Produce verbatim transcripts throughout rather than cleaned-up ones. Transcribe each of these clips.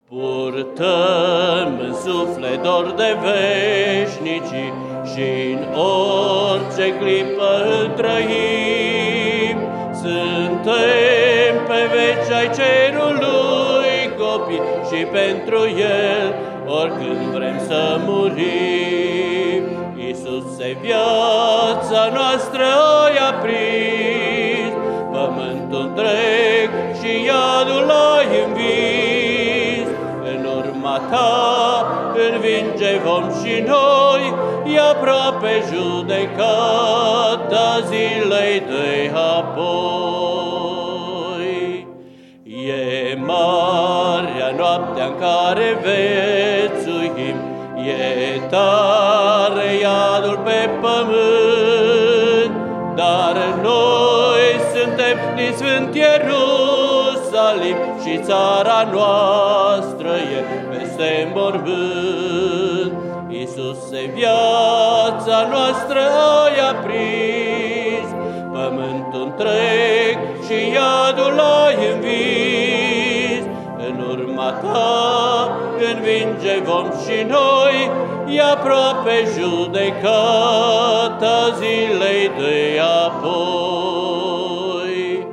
Purtăm în suflet dor de veșnicii și-n orice clipă îl trăim. Suntem pe veci ai cerului copii și pentru El oricând vrem să murim. Iisuse, viața noastră ai aprins, pământul întreg și iadul ai învins. În urma Ta învinge vom și noi, e aproape judecata zilei de apoi. E marea noaptea în care viețuim, e tare iadul pe pământ, dar noi suntem din Sfânt Ierusalim și țara noastră e peste mormânt. Iisuse, viața noastră ai aprins, pământul întreg și iadul ai învins. În urma Ta învinge vom și noi, e aproape judecata zilei de apoi.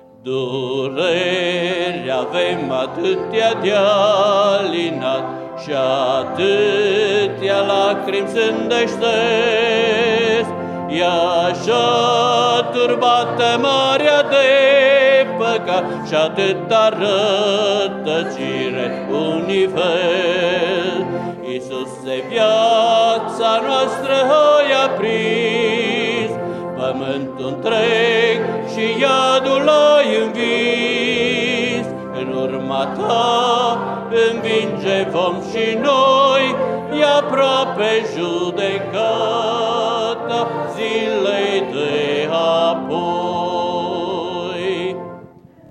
Dureri avem atâtea de alinat și atâtea lacrimi sândeștesc. E așa turbată marea de păcat și atâta rătăcire univers. Iisuse, viața noastră ai aprins, pământul întreg și iadul ai învins. În urma Ta învinge vom și noi, e aproape judecata zilei de apoi.